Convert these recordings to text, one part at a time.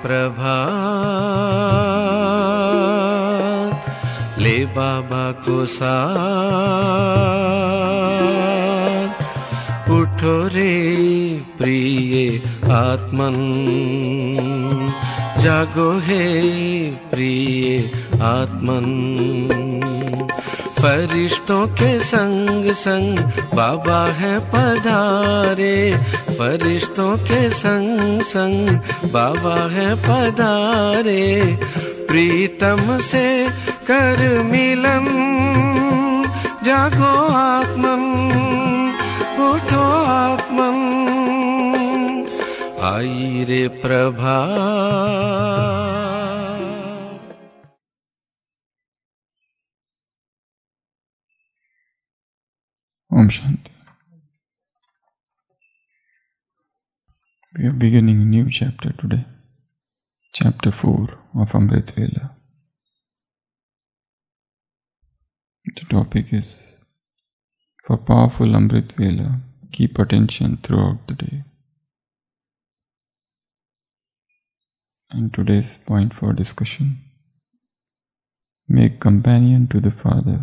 प्रभात, ले बाबा को साथ, उठो रे प्रिय आत्मन, जागो है प्रिय आत्मन। फरिश्तों के संग संग बाबा है पधारे, फरिश्तों के संग संग बाबा है पधारे। प्रीतम से कर मिलन, जागो आत्मन, उठो आत्मन, आई रे प्रभात। Om Shanti. We are beginning a new chapter today, chapter 4 of Amrit Vela. The topic is, for powerful Amrit Vela, keep attention throughout the day. And today's point for discussion, make companion to the Father.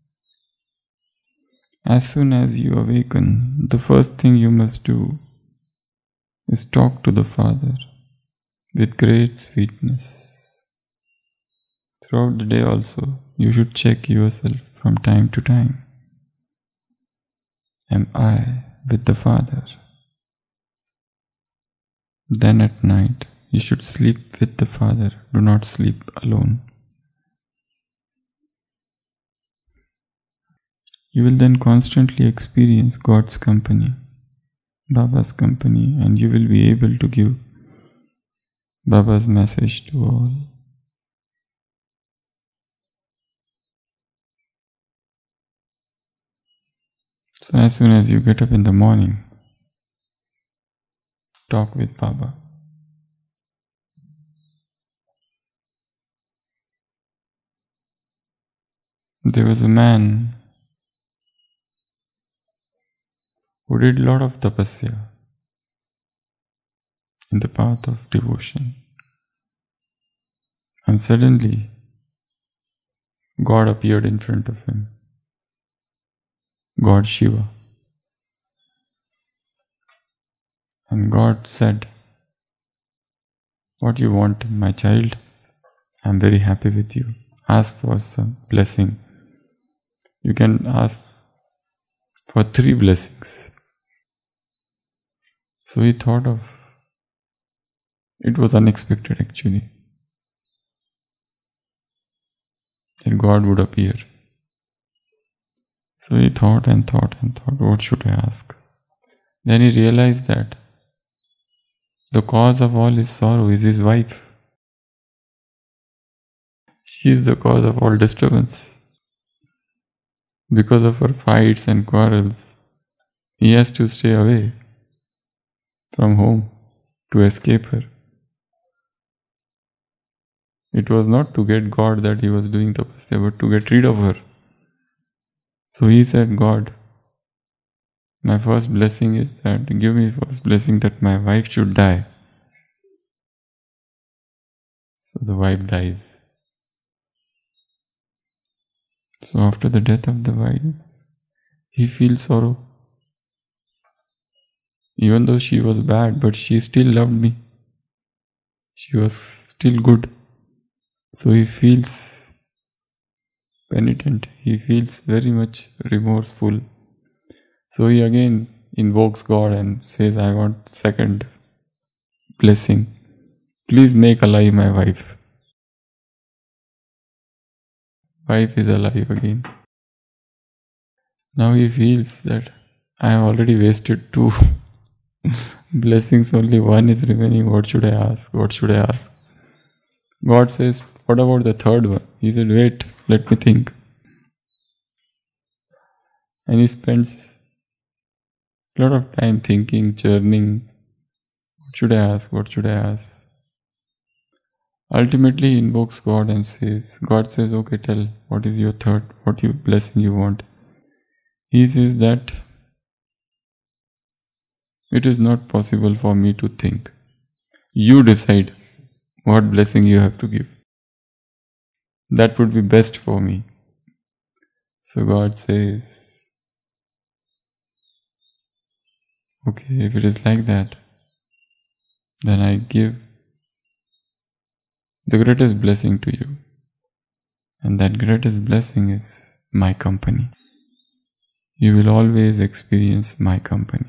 As soon as you awaken, the first thing you must do is talk to the Father with great sweetness. Throughout the day also, you should check yourself from time to time. Am I with the Father? Then at night, you should sleep with the Father. Do not sleep alone. You will then constantly experience God's company, Baba's company, and you will be able to give Baba's message to all. So as soon as you get up in the morning, talk with Baba. There was a man who did a lot of tapasya in the path of devotion. And suddenly, God appeared in front of him, God Shiva. And God said, "What you want, my child? I am very happy with you. Ask for some blessing. You can ask for 3 blessings." So he thought of, it was unexpected actually, that God would appear. So he thought and thought and thought, what should I ask? Then he realized that the cause of all his sorrow is his wife. She is the cause of all disturbance. Because of her fights and quarrels, he has to stay away from home to escape her. It was not to get God that he was doing tapasya, but to get rid of her. So he said, God, my first blessing is that, give me first blessing that my wife should die. So the wife dies. So after the death of the wife, he feels sorrow. Even though she was bad, but she still loved me. She was still good. So he feels penitent. He feels very much remorseful. So he again invokes God and says, I want second blessing. Please make alive my wife. Wife is alive again. Now he feels that I have already wasted 2 blessings, only 1 is remaining. What should I ask? What should I ask? God says, what about the 3rd one? He said, wait, let me think. And he spends a lot of time thinking, churning. What should I ask? What should I ask? Ultimately he invokes God and says, God says, okay, tell, what is your 3rd, what blessing you want? He says that it is not possible for me to think. You decide What blessing you have to give? That would be best for me. So God says, okay, if it is like that, then I give the greatest blessing to you. And that greatest blessing is my company. You will always experience my company.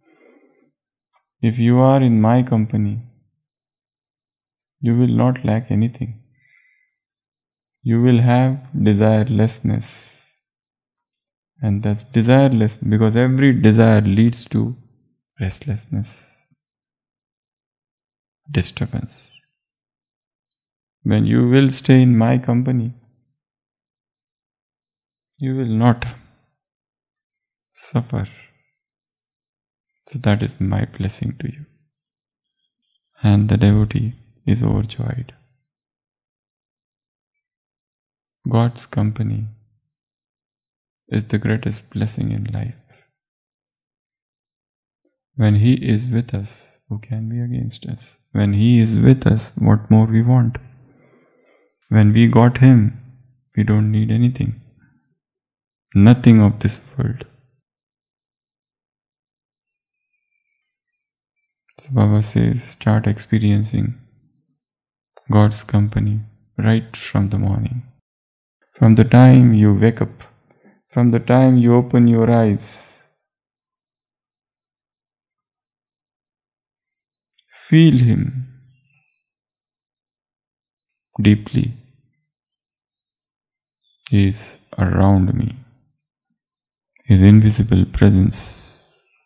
If you are in my company, you will not lack anything. You will have desirelessness. And that's desireless because every desire leads to restlessness, disturbance. When you will stay in my company, you will not suffer. So that is my blessing to you. And the devotee is overjoyed. God's company is the greatest blessing in life. When He is with us, who can be against us? When He is with us, what more we want? When we got Him, we don't need anything. Nothing of this world. So Baba says, start experiencing God's company right from the morning. From the time you wake up, from the time you open your eyes, feel Him deeply. He is around me. His invisible presence,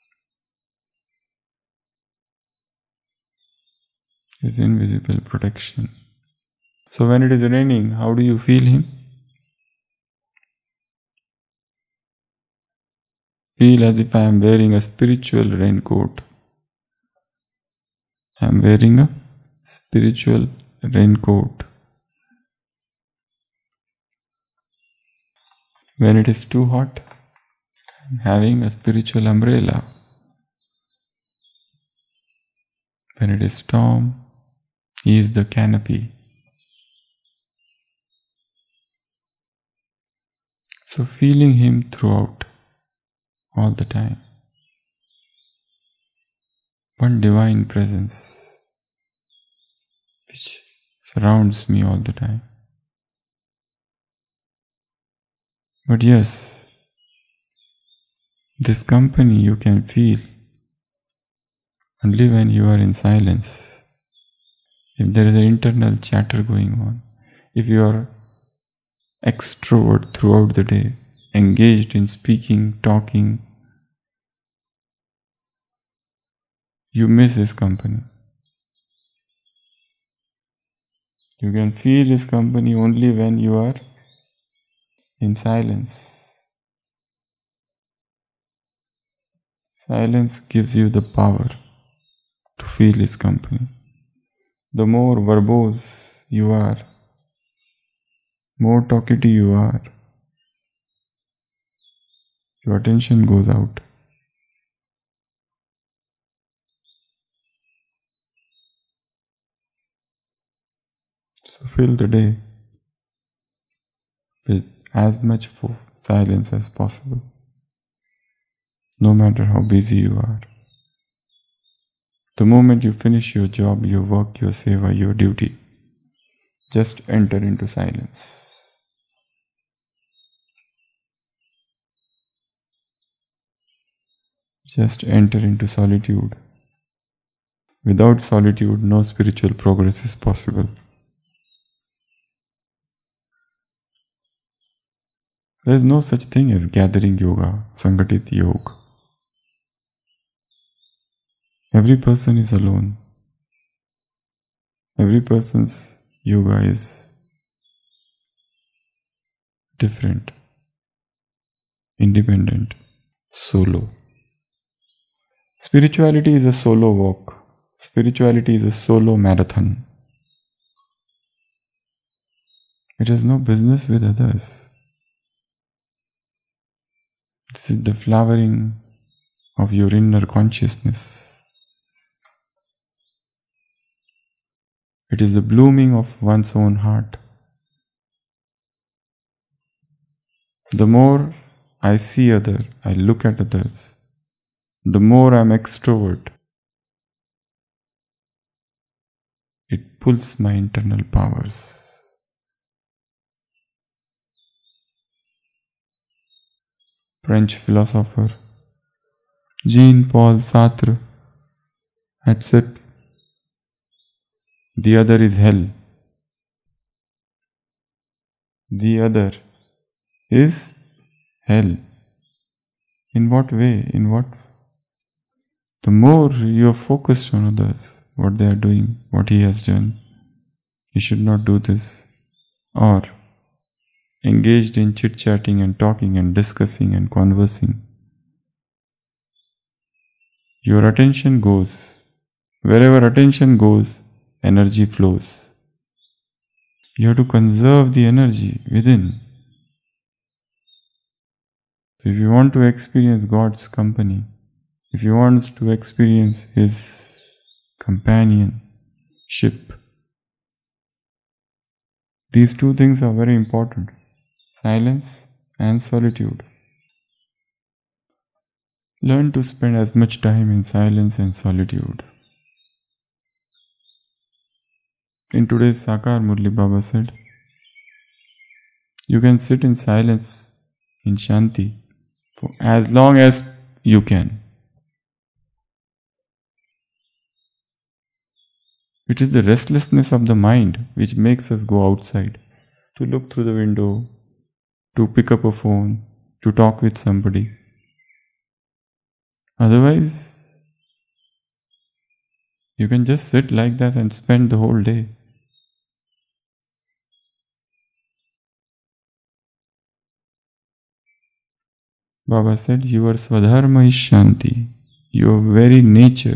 His invisible protection. So when it is raining, how do you feel Him? Feel as if I am wearing a spiritual raincoat. I am wearing a spiritual raincoat. When it is too hot, I am having a spiritual umbrella. When it is storm, He is the canopy. So feeling Him throughout, all the time. One divine presence which surrounds me all the time. But yes, this company you can feel only when you are in silence. If there is an internal chatter going on, if you are extrovert throughout the day, engaged in speaking, talking, you miss His company. You can feel His company only when you are in silence. Silence gives you the power to feel His company. The more verbose you are, more talkative you are, your attention goes out. So fill the day with as much silence as possible, no matter how busy you are. The moment you finish your job, your work, your seva, your duty, just enter into silence. Just enter into solitude. Without solitude, no spiritual progress is possible. There is no such thing as gathering yoga, Sangatit Yoga. Every person is alone. Every person's yoga is different, independent, solo. Spirituality is a solo walk. Spirituality is a solo marathon. It has no business with others. This is the flowering of your inner consciousness. It is the blooming of one's own heart. The more I see others, I look at others, the more I'm extrovert. It pulls my internal powers. French philosopher Jean-Paul Sartre had said, "The other is hell." The other is hell. In what way? In what? The more you are focused on others, what they are doing, what he has done, you should not do this, or engaged in chit-chatting and talking and discussing and conversing, your attention goes. Wherever attention goes, energy flows. You have to conserve the energy within. So if you want to experience God's company, if you want to experience His companionship, these two things are very important: silence and solitude. Learn to spend as much time in silence and solitude. In today's Sakar Murli, Baba said, you can sit in silence, in Shanti, for as long as you can. It is the restlessness of the mind which makes us go outside, to look through the window, to pick up a phone, to talk with somebody. Otherwise, you can just sit like that and spend the whole day. Baba said, your Swadharma is Shanti. Your very nature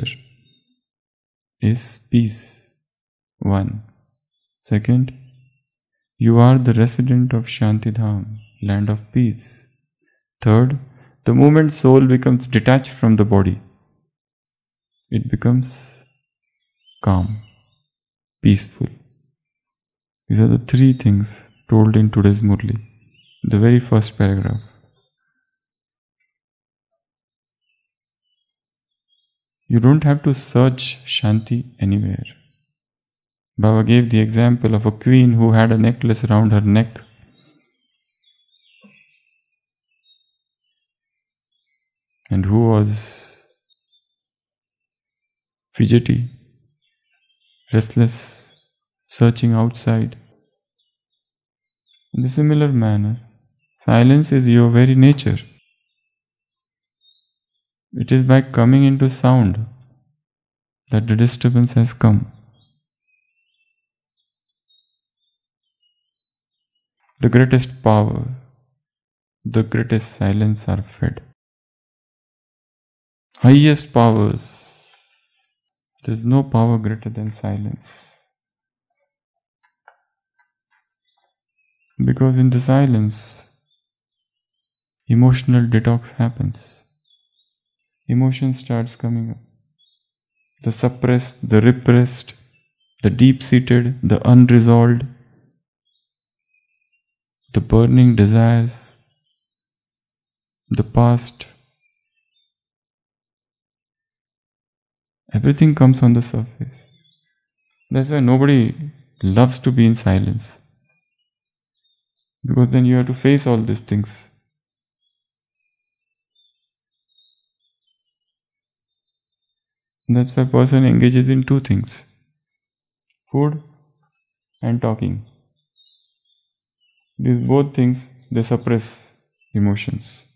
is peace. 1. Second, you are the resident of Shantidham, land of peace. Third, the moment soul becomes detached from the body, it becomes calm, peaceful. These are the three things told in today's Murli, the very first paragraph. You don't have to search Shanti anywhere. Baba gave the example of a queen who had a necklace around her neck. And who was fidgety, restless, searching outside. In a similar manner, silence is your very nature. It is by coming into sound that the disturbance has come. The greatest power, the greatest silence are fed. Highest powers, there is no power greater than silence. Because in the silence, emotional detox happens. Emotion starts coming up. The suppressed, the repressed, the deep-seated, the unresolved, the burning desires, the past. Everything comes on the surface. That's why nobody loves to be in silence. Because then you have to face all these things. That's why a person engages in two things: food and talking. These both things, they suppress emotions.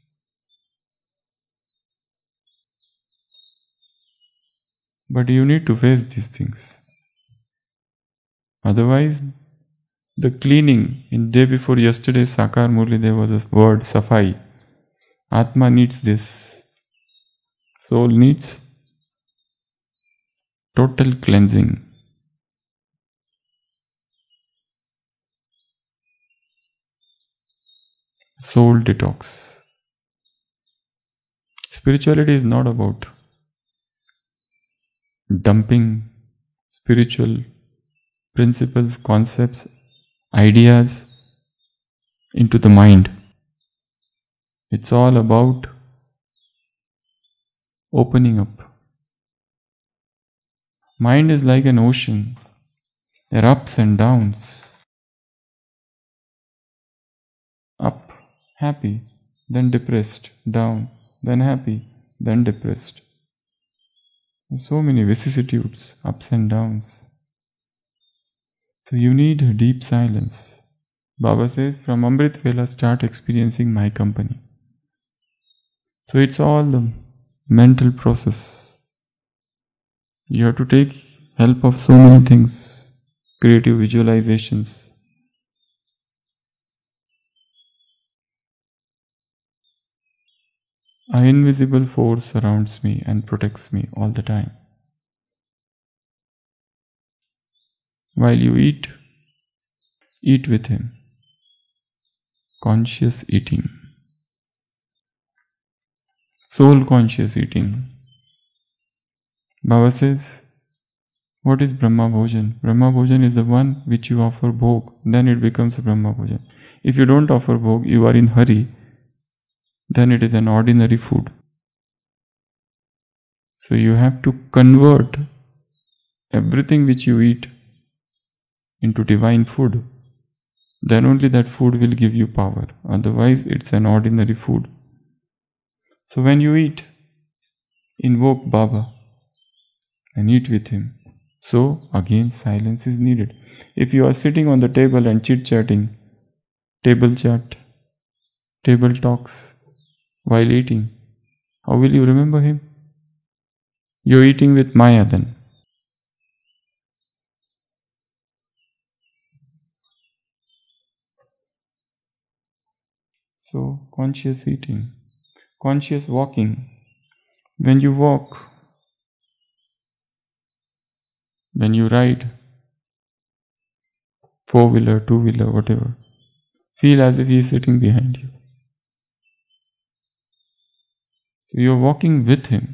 But you need to face these things. Otherwise, the cleaning, in day before yesterday, Sakar Murli, there was a word, Safai. Atma needs this. Soul needs total cleansing. Soul detox. Spirituality is not about dumping spiritual principles, concepts, ideas into the mind. It's all about opening up. Mind is like an ocean. There are ups and downs. Up, happy, then depressed, down, then happy, then depressed. So many vicissitudes, ups and downs. So you need deep silence. Baba says, from Amrit Vela start experiencing my company. So it's all the mental process. You have to take help of so many things, creative visualizations. An invisible force surrounds me and protects me all the time. While you eat with him. Conscious eating. Soul conscious eating. Baba says, what is Brahma Bhojan? Brahma Bhojan is the one which you offer bhog, then it becomes Brahma Bhojan. If you don't offer bhog, you are in hurry, then it is an ordinary food. So you have to convert everything which you eat into divine food. Then only that food will give you power. Otherwise, it's an ordinary food. So when you eat, invoke Baba and eat with him. So again, silence is needed. If you are sitting on the table and chit-chatting, table chat, table talks while eating, how will you remember him? You're eating with Maya then. So, conscious eating, conscious walking. When you walk, when you ride, four-wheeler, two-wheeler, whatever, feel as if he is sitting behind you. So you're walking with him.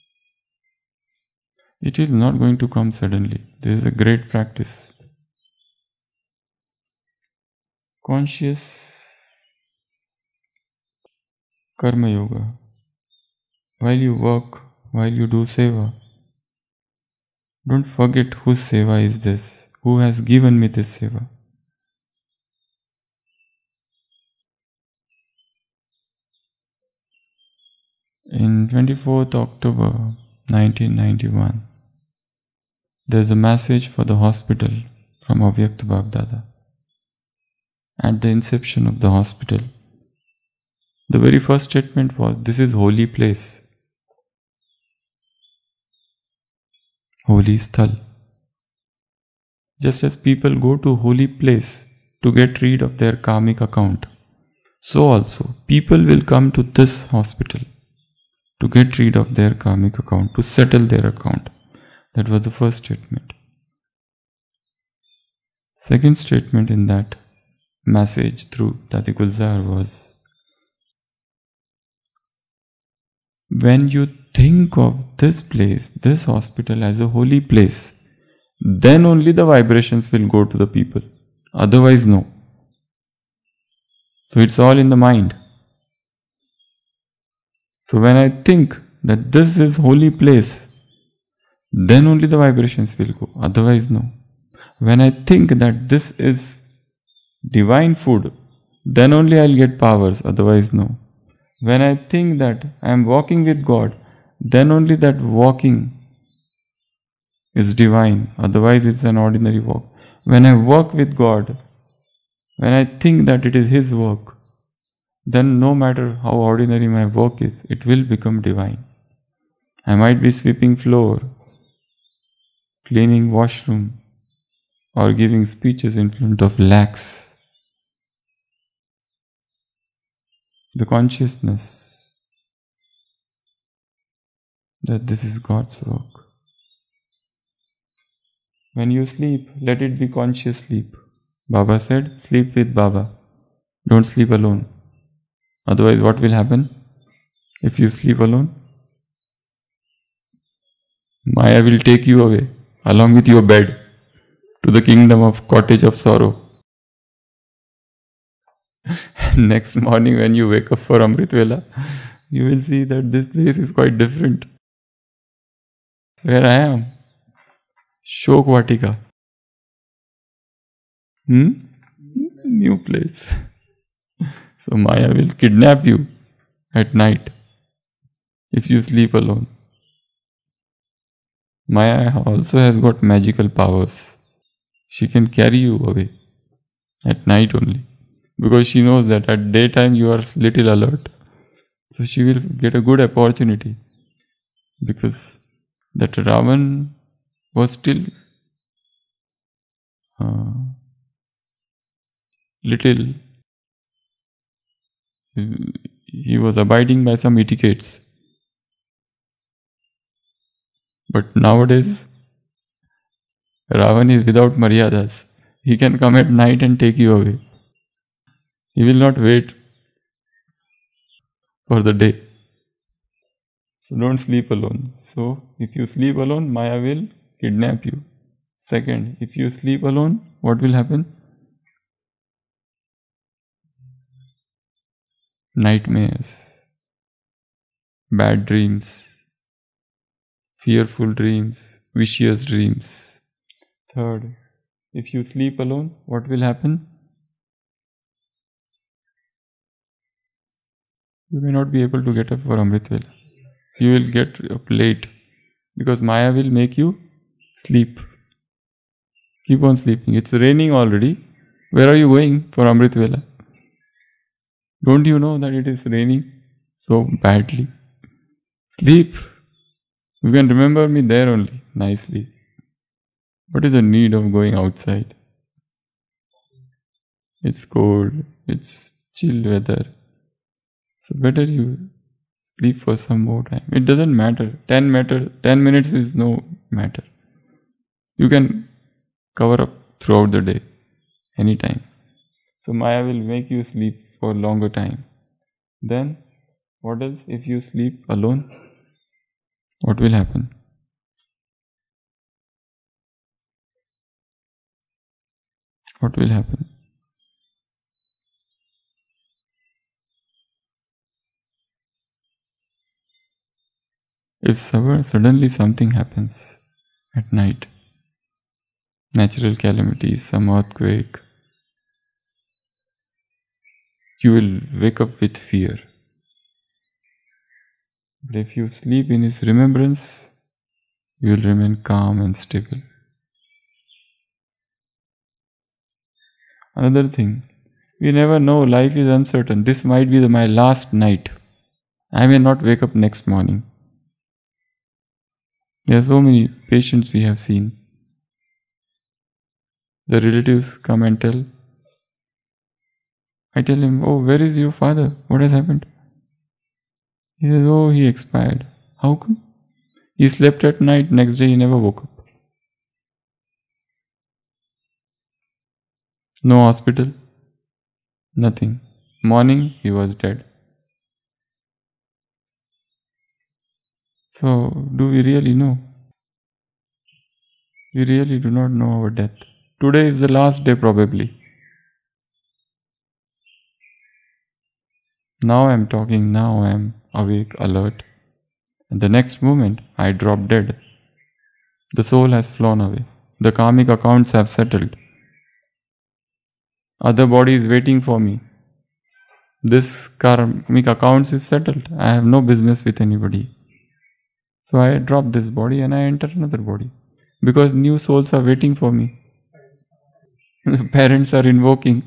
It is not going to come suddenly. This is a great practice. Conscious Karma Yoga. While you work, while you do seva, don't forget whose seva is this, who has given me this seva. In 24th October 1991, there's a message for the hospital from Avyakt Bab-Dada. At the inception of the hospital, the very first statement was, this is holy place, holy sthal. Just as people go to holy place to get rid of their karmic account, so also people will come to this hospital to get rid of their karmic account, to settle their account. That was the first statement. Second statement in that message through Dadi Gulzar was, when you think of this place, this hospital as a holy place, then only the vibrations will go to the people. Otherwise, no. So it's all in the mind. So when I think that this is holy place, then only the vibrations will go. Otherwise, no. When I think that this is divine food, then only I'll get powers. Otherwise, no. When I think that I am walking with God, then only that walking is divine. Otherwise, it's an ordinary walk. When I walk with God, when I think that it is His work, then no matter how ordinary my work is, it will become divine. I might be sweeping floor, cleaning washroom, or giving speeches in front of lakhs. The consciousness that this is God's work. When you sleep, let it be conscious sleep. Baba said, sleep with Baba. Don't sleep alone. Otherwise, what will happen if you sleep alone? Maya will take you away along with your bed. to the kingdom of cottage of sorrow. Next morning when you wake up for Amrit Vela, you will see that this place is quite different. Where I am, Shok Vatika. New place. So Maya will kidnap you at night if you sleep alone. Maya also has got magical powers. She can carry you away at night only, because she knows that at daytime you are little alert. So she will get a good opportunity, because that Ravan was still little. He was abiding by some etiquettes. But nowadays, Ravan is without maryadas. He can come at night and take you away. He will not wait for the day. So don't sleep alone. So if you sleep alone, Maya will kidnap you. Second, if you sleep alone, what will happen? Nightmares, bad dreams, fearful dreams, vicious dreams. Third, if you sleep alone, what will happen? You may not be able to get up for Amrit Vela. You will get up late, because Maya will make you sleep. Keep on sleeping. It's raining already. Where are you going for Amrit Vela? Don't you know that it is raining so badly? Sleep. You can remember me there only, nicely. What is the need of going outside? It's cold, it's chill weather. So better you sleep for some more time. It doesn't matter. 10 minutes is no matter. You can cover up throughout the day, anytime. So Maya will make you sleep for longer time. Then, what else? If you sleep alone, what will happen? What will happen? If suddenly something happens at night, natural calamities, some earthquake, you will wake up with fear. But if you sleep in His remembrance, you will remain calm and stable. Another thing, we never know, life is uncertain. This might be my last night. I may not wake up next morning. There are so many patients we have seen. The relatives come and tell. I tell him, "Oh, where is your father? What has happened?" He says, "Oh, he expired." How come? He slept at night, next day he never woke up. No hospital, nothing. Morning, he was dead. So, do we really know? We really do not know our death. Today is the last day probably. Now I am talking, now I am awake, alert. And the next moment, I drop dead. The soul has flown away. The karmic accounts have settled. Other body is waiting for me. This karmic accounts is settled. I have no business with anybody. So I drop this body and I enter another body. Because new souls are waiting for me. The parents are invoking.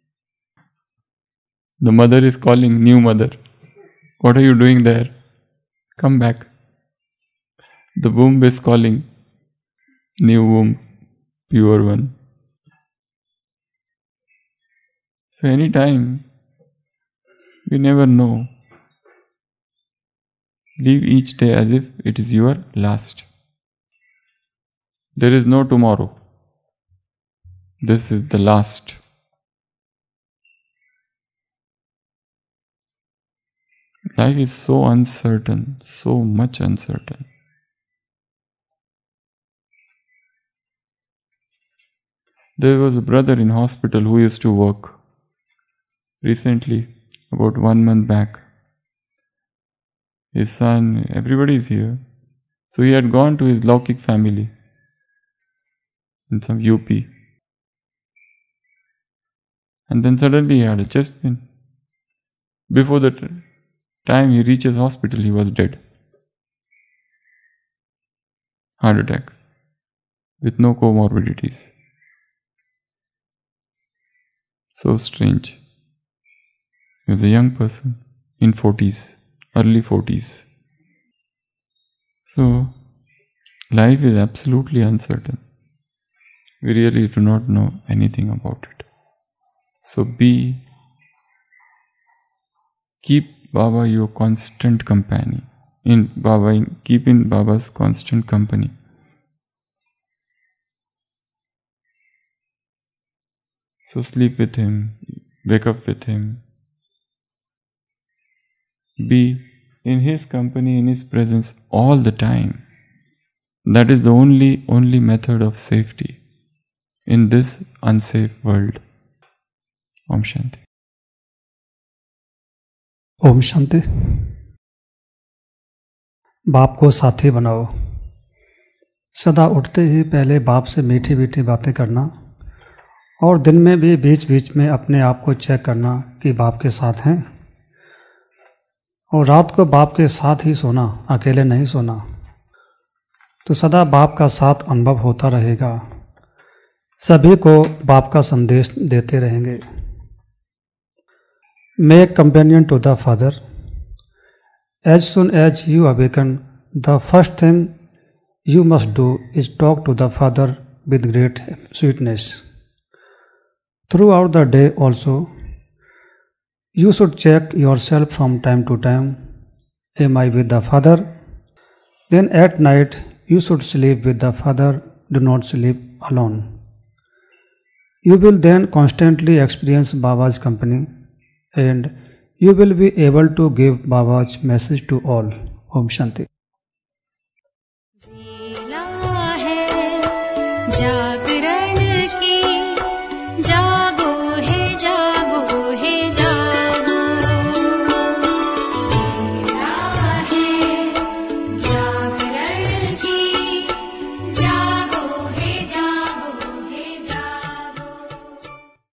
The mother is calling, new mother. What are you doing there? Come back. The womb is calling, new womb, pure one. So anytime, you never know. Live each day as if it is your last. There is no tomorrow. This is the last. Life is so uncertain, so much uncertain. There was a brother in hospital who used to work. Recently, about 1 month back, his son, everybody is here. So he had gone to his Laukik family in some UP. And then suddenly he had a chest pain. Before the time he reaches hospital, he was dead. Heart attack. With no comorbidities. So strange. He was a young person in 40s, early 40s. So, life is absolutely uncertain. We really do not know anything about it. So keep Baba your constant companion. Keep in Baba's constant company. So sleep with him, wake up with him. Be in his company, in his presence all the time. That is the only method of safety in this unsafe world. Om Shanti. Om Shanti. बाप को साथी बनाओ। सदा उठते ही पहले बाप से मीठी मीठी बातें करना और दिन में भी बीच बीच में अपने आप को चेक करना कि बाप के साथ हैं, और रात को बाप के साथ ही सोना, अकेले नहीं सोना। तो सदा बाप का साथ अनुभव होता रहेगा, सभी को बाप का संदेश देते रहेंगे। Make companion to the Father. As soon as you awaken, the first thing you must do is talk to the Father with great sweetness. Throughout the day also, you should check yourself from time to time. Am I with the Father? Then at night, you should sleep with the Father. Do not sleep alone. You will then constantly experience Baba's company, and you will be able to give Baba's message to all. Om Shanti.